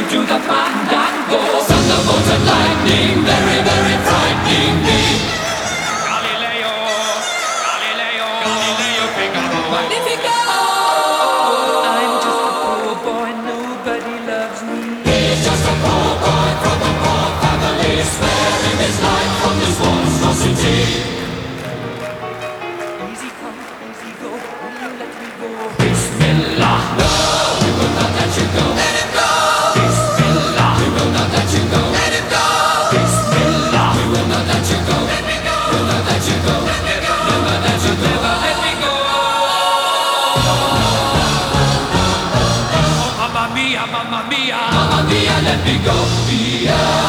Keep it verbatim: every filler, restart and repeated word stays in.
to the fandango. Thunderbolt and lightning, very, very frightening me. Galileo, Galileo, Galileo Figaro. Magnifico! I'm just a poor boy, nobody loves me. He's just a poor boy from a poor family, sparing his life from this monstrosity. Easy come, easy go, will you let me go? Bismillah, no, we will not let you go. Let him go! Bismillah, we will not let you go. Let him go! Bismillah, we will not let you go. Let me go! We'll not let you go. Let me go! Never let you go. Never let me go. Oh, mamma mia, mamma mia, mamma mia, let me go. Yeah.